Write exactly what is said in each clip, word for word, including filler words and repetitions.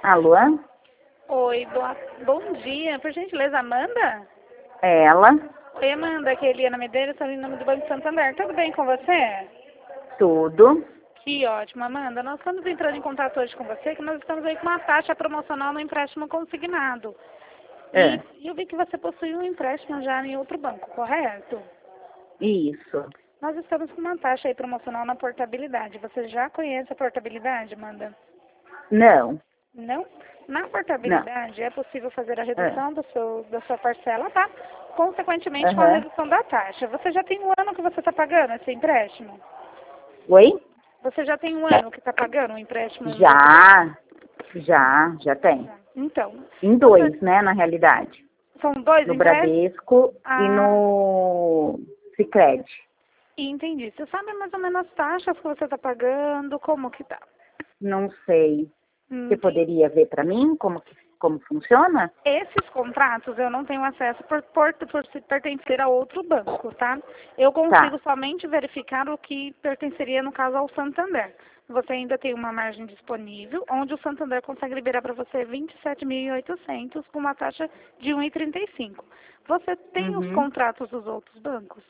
Alô? Oi, boa, bom dia. Por gentileza, Amanda? É ela? Oi, Amanda, aqui é Eliana Medeiros, estou em nome do Banco Santander. Tudo bem com você? Tudo. Que ótimo, Amanda. Nós estamos entrando em contato hoje com você, que nós estamos aí com uma taxa promocional no empréstimo consignado. É. E eu vi que você possui um empréstimo já em outro banco, correto? Isso. Nós estamos com uma taxa aí promocional na portabilidade. Você já conhece a portabilidade, Amanda? Não. Não? Na Não. portabilidade é possível fazer a É. redução do seu, da sua parcela, tá? Consequentemente, com a Aham. redução da taxa. Você já tem um ano que você está pagando esse empréstimo? Oi? Você já tem um ano que está pagando o empréstimo no outro banco? Já. Já, já tem. Já. Então, Em você, dois, né, na realidade. são dois No empréstimos? Bradesco e Ah, no Sicredi. entendi. Você sabe mais ou menos as taxas que você está pagando? Como que tá? Não sei. Você Entendi. poderia ver para mim como, que, como funciona? Esses contratos eu não tenho acesso por, por, por se pertencer a outro banco, tá? Eu consigo Tá. somente verificar o que pertenceria, no caso, ao Santander. Você ainda tem uma margem disponível, onde o Santander consegue liberar para você vinte e sete mil e oitocentos com uma taxa de um vírgula trinta e cinco. Você tem os Uhum. contratos dos outros bancos?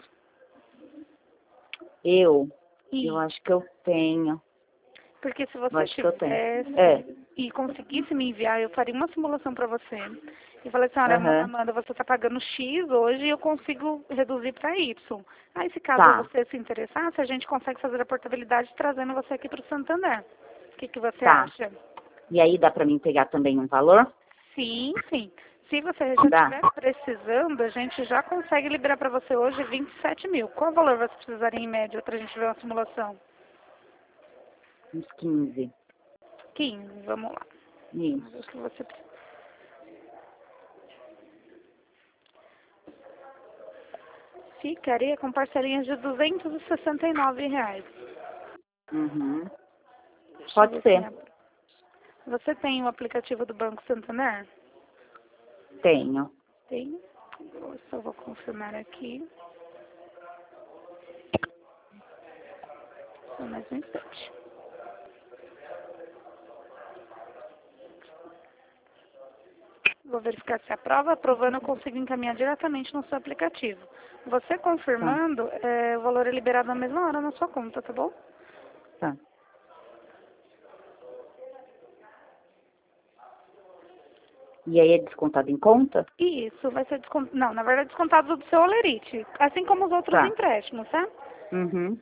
Eu? Eu E acho que eu tenho. porque se Eu você acho que eu tenho. tivesse É. e conseguisse me enviar, eu faria uma simulação para você. E falei assim, olha, Ama- Aham. Amanda, você está pagando X hoje e eu consigo reduzir para Y. Aí, se caso Tá. você se interessasse, a gente consegue fazer a portabilidade trazendo você aqui para o Santander. O que, que você Tá. acha? E aí dá para mim pegar também um valor? Sim, sim. Se você já Dá. estiver precisando, a gente já consegue liberar para você hoje vinte e sete mil. Qual valor você precisaria em média para a gente ver uma simulação? Uns quinze. quinze, vamos lá. Vamos ver o Isso. que você precisa. Ficaria com parcelinhas de duzentos e sessenta e nove reais. Uhum. Deixa eu Pode ver se ser. é. Você tem o aplicativo do Banco Santander? Tenho. Tem. Eu só vou confirmar aqui. Só mais um instante. Vou verificar se aprova. Aprovando, eu consigo encaminhar diretamente no seu aplicativo. Você Tá. confirmando, é, o valor é liberado na mesma hora na sua conta, tá bom? Tá. E aí é descontado em conta? E isso vai ser descontado. Não, na verdade, descontado do seu Olerite. Assim como os outros Tá. empréstimos, tá? Uhum.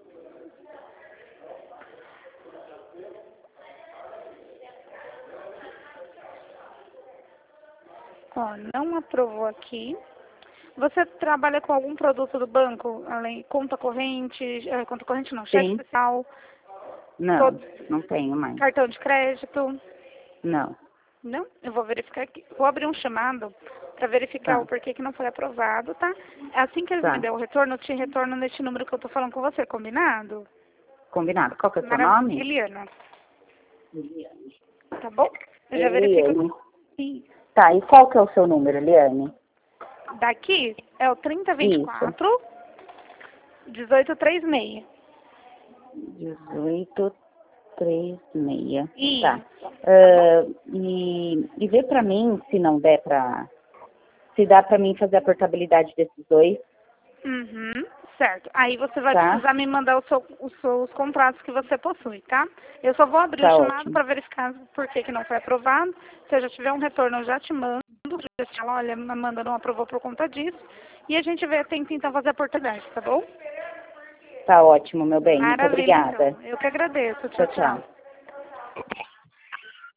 Ó, não aprovou aqui. Você trabalha com algum produto do banco, além conta corrente, eh, conta corrente não, cheque Sim. especial, Não. todo, Não tenho mais. cartão de crédito? Não. Não? Eu vou verificar aqui. Vou abrir um chamado para verificar o Tá. porquê que não foi aprovado, tá? Assim que eles me Tá. derem o retorno, eu te retorno neste número que eu tô falando com você, combinado? Combinado. Qual que é o seu Maravilha. nome? Eliana, Eliane. tá bom? Eu já verifico. Eliane. Sim. Tá. E qual que é o seu número, Eliane? Daqui é o trinta vinte e Isso. quatro, dezoito trinta e seis. Dezoito três seis. Isso. Tá. Tá bom? Ah, e, e vê pra mim, se não der pra... Se dá pra mim fazer a portabilidade desses dois, Uhum, certo. Aí você vai tá? precisar me mandar o seu- os seus contratos que você possui, tá? Eu só vou abrir o Tá chamado ótimo. para verificar por que, que não foi aprovado. Se eu já tiver um retorno, eu já te mando. Já te falo, olha, a Amanda não aprovou por conta disso. E a gente vê, tenta então fazer a portabilidade, tá bom? Tá ótimo, meu bem. Muito Maravilha, obrigada. então. Eu que agradeço. Tchau, Tchau, tchau. tchau.